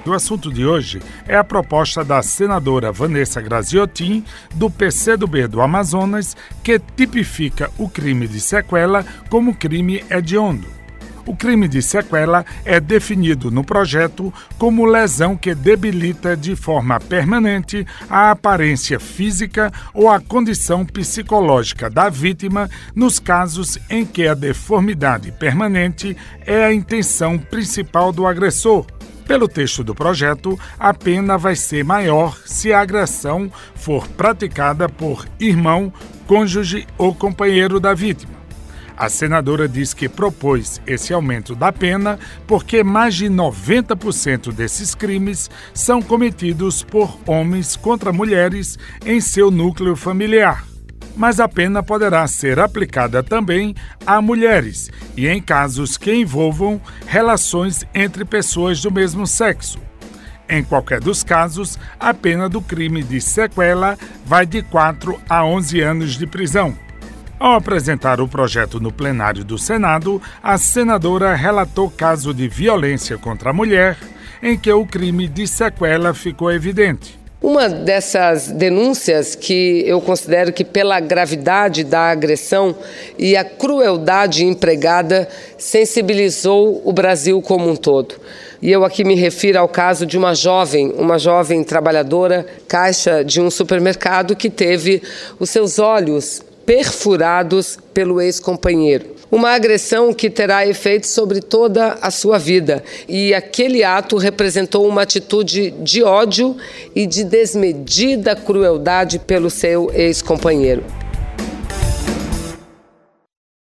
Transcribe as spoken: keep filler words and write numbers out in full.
O assunto de hoje é a proposta da senadora Vanessa Graziotin, do P C do B do Amazonas, que tipifica o crime de sequela como crime hediondo. O crime de sequela é definido no projeto como lesão que debilita de forma permanente a aparência física ou a condição psicológica da vítima nos casos em que a deformidade permanente é a intenção principal do agressor. Pelo texto do projeto, a pena vai ser maior se a agressão for praticada por irmão, cônjuge ou companheiro da vítima. A senadora diz que propôs esse aumento da pena porque mais de noventa por cento desses crimes são cometidos por homens contra mulheres em seu núcleo familiar. Mas a pena poderá ser aplicada também a mulheres e em casos que envolvam relações entre pessoas do mesmo sexo. Em qualquer dos casos, a pena do crime de sequela vai de quatro a onze anos de prisão. Ao apresentar o projeto no plenário do Senado, a senadora relatou caso de violência contra a mulher, em que o crime de sequela ficou evidente. Uma dessas denúncias que eu considero que pela gravidade da agressão e a crueldade empregada sensibilizou o Brasil como um todo. E eu aqui me refiro ao caso de uma jovem, uma jovem trabalhadora, caixa de um supermercado que teve os seus olhos perfurados pelo ex-companheiro. Uma agressão que terá efeitos sobre toda a sua vida. E aquele ato representou uma atitude de ódio e de desmedida crueldade pelo seu ex-companheiro.